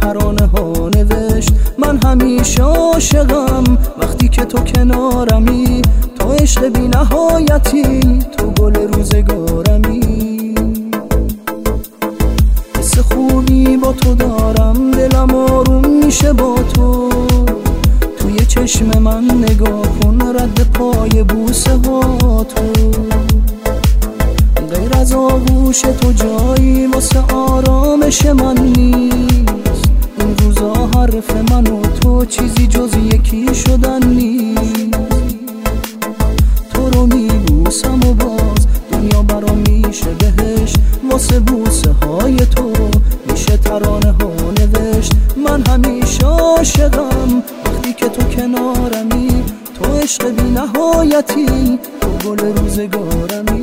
ترانه ها نوشت. من همیشه عاشقم وقتی که تو کنارمی، تو عشق بی نهایتی، تو گل روزگارمی. حس خوبی با تو دارم، دلم آروم میشه با تو. توی چشم من نگاه کن، رد پای بوسه ها تو. غیر از آغوش تو جایی واسه آرامش من نیست. این روزا حرف من و تو چیزی جز یکی شدن نیست. تو رو میبوسم و باز دنیا برام میشه بهشت. واسه بوسه های تو میشه ترانه ها نوشت. من همیشه عاشقم وقتی که تو کنارمی، تو عشق بی نهایتی، تو گل روزگارمی.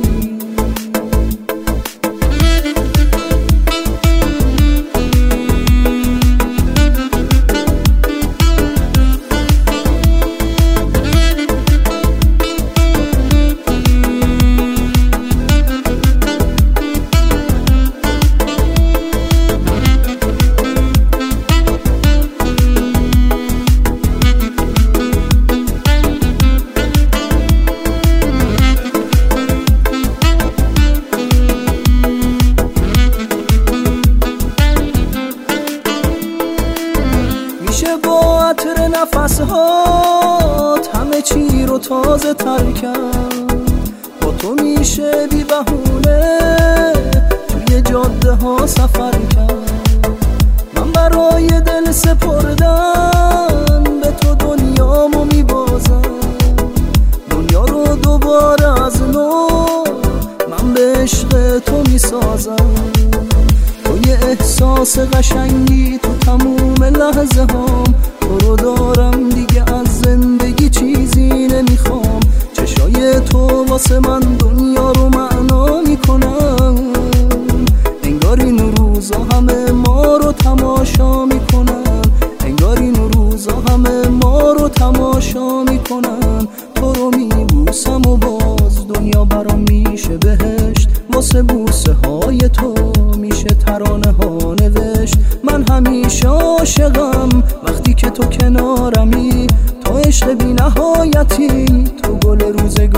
با عطر نفسهات همه چی رو تازه تر کرد. با تو میشه بی بهونه توی جاده ها سفر کرد. من برای دل سپردن به تو دنیامو میبازم. دنیا رو دوباره از نو من به عشق تو میسازم. تو یه احساس قشنگی تو تموم لحظه هام. تو رو دارم دیگه از زندگی چیزی نمیخوام. چشای تو واسه من دنیا رو معنا میکنن. انگار این روزا همه ما رو تماشا میکنن. انگار این روزا همه ما رو تماشا میکنن. تو رو میبوسم و باز دنیا برام میشه بهشت. واسه بوسه های تو میشه ترانه ها نوشت. من همیشه عاشقم وقتی که تو کنارمی، تو عشق بی نهایتی، تو گل روزگارمی.